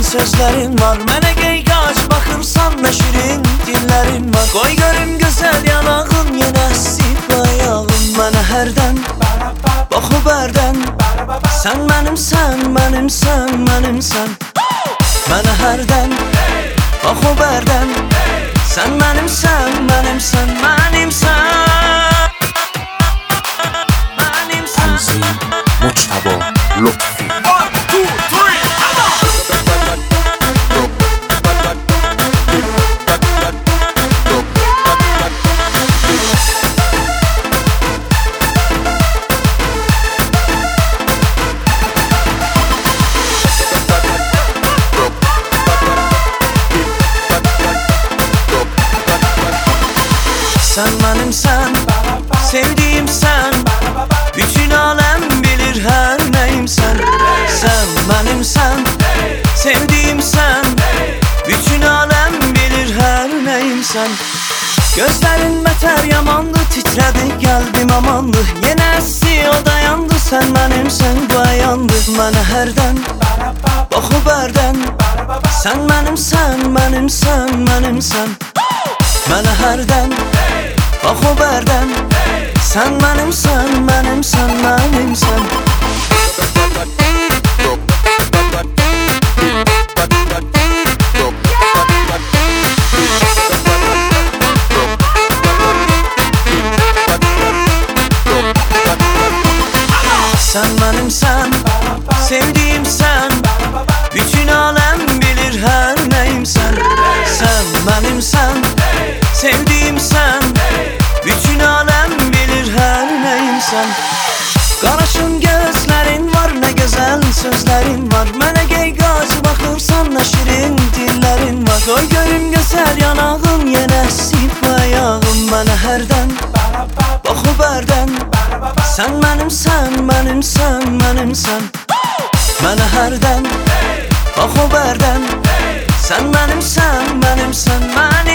sözlerin var. Mənə qeyqac baxırsan, nə şirin dillərin var. Qoy görüm gözəl yanağın, yenə sip ayağın. Mənə hərdən baxıb hərdən, sən mənimsən, mənimsən, mənimsən. Mənə hərdən baxıb hərdən, sən mənimsən, mənimsən, mənimsən. مجتبی لطفی Sen benimsen, sevdiğim sen. Bütün alem bilir her neyim sen. Sen benimsen, sevdiğim sen. Bütün alem bilir her neyim sen. Gözlerin beter yamandı, titredi kalbim amandı. Yine essi o dayandı, sen benimsen dayandı. Mənə hərdən baxıb hərdən, sen benimsen, benimsen, benimsen. Mənə hərdən baxıb hərdən, sen benimsen, benimsen, benimsen. Sen benimsen, sevdiğim sen. Bütün alem bilir her neyim sen. Sen benimsen, sevdiğim sen. Bütün alem bilir her neyim sen. Qaraşın gözlerin var, ne güzel sözlerin var. Mənə qeyqac baxırsan, nə şirin dillərin var. Qoy görüm gözəl yanağın, yenə sip ayağın. Mənə hərdən baxıb hərdən, sen benimsen, benimsen, benimsen. Mənə hərdən baxıb hərdən, sen benimsen, benimsen, benimsen.